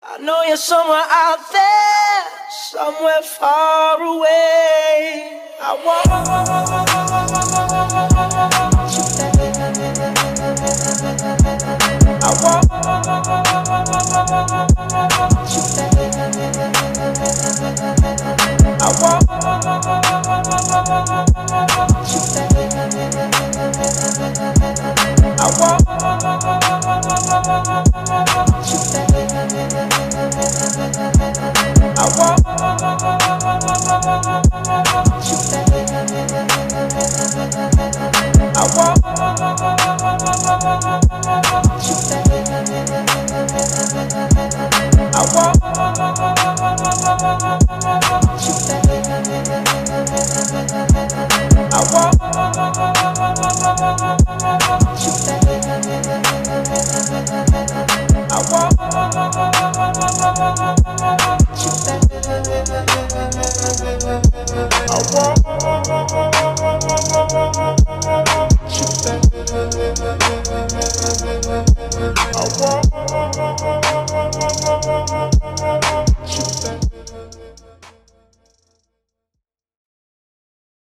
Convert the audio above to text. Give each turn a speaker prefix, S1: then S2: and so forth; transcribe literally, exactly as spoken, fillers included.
S1: I know you're somewhere out there, somewhere far away. I want you back. I want you back. I want you back. I want you back. I want you back. I want you back. I want you back. I want you back. I want you back. I want